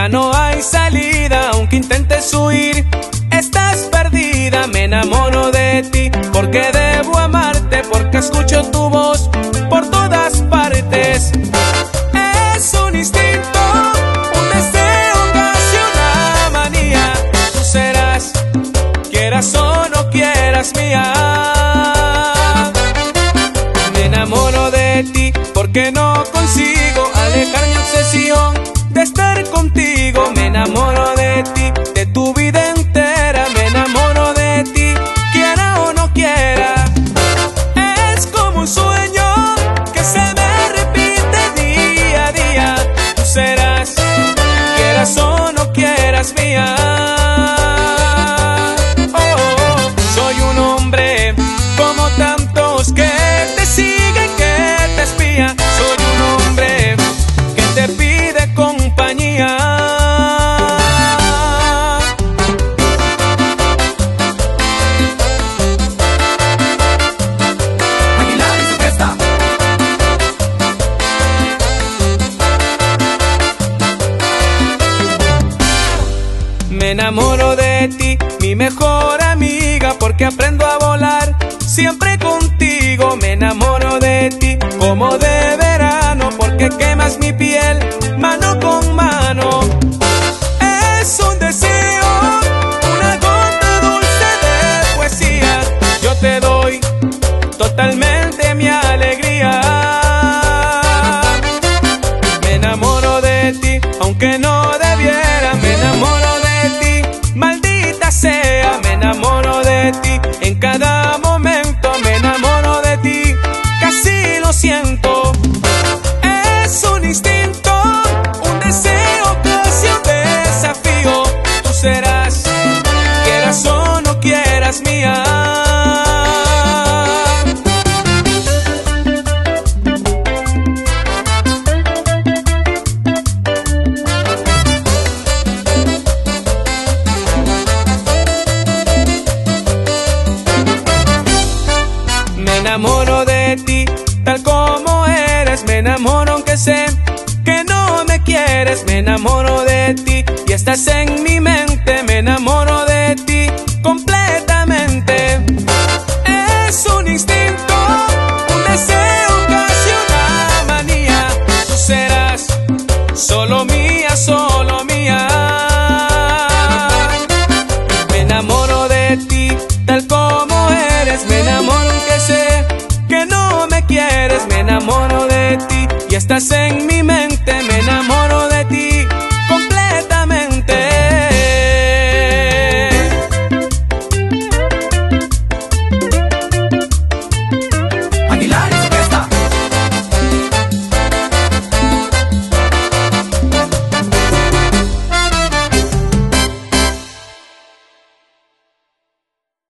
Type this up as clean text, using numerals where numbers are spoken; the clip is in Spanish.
ya no hay salida, aunque intentes huir, estás perdida. Me enamoro de ti porque debo amarte, porque escucho tu voz por todas partes. Es un instinto, un deseo, casi una manía. Tú serás, quieras o no quieras, mía. Me enamoro de ti porque no consigo alejar mi obsesión de estar contigo. Me enamoro de ti, de tu vida entera. Me enamoro de ti, quiera o no quiera. Es como un sueño que se me repite día a día. Tú serás, quieras o no quieras, mía. Soy un hombre como tantos que te siguen, que te espían. Soy un hombre que te pide compañía. Aguilar y su orquesta. Me enamoro de ti, mi mejor amiga, porque aprendo a volar siempre contigo. Me enamoro de ti como de verano, porque quemas mi piel mano con mano. Es un deseo, una gota dulce de poesía. Yo te doy totalmente mi alegría. Me enamoro de ti, aunque no debiera. Me enamoro de ti, maldita sea. Me enamoro de ti en cada momento. Me enamoro de ti, casi lo siento. Es un instinto, un deseo, casi un desafío. Tú serás, quieras o no quieras, mía. Me enamoro de ti, tal como eres. Me enamoro aunque sé que no me quieres. Me enamoro de ti y estás en mi mente. Me enamoro de ti completamente. Es un instinto, un deseo, casi una manía. Tú serás solo mía, solo mía. Me enamoro de ti, tal como eres. Me enamoro aunque sé que no me quieres. Me enamoro de ti y estás en mi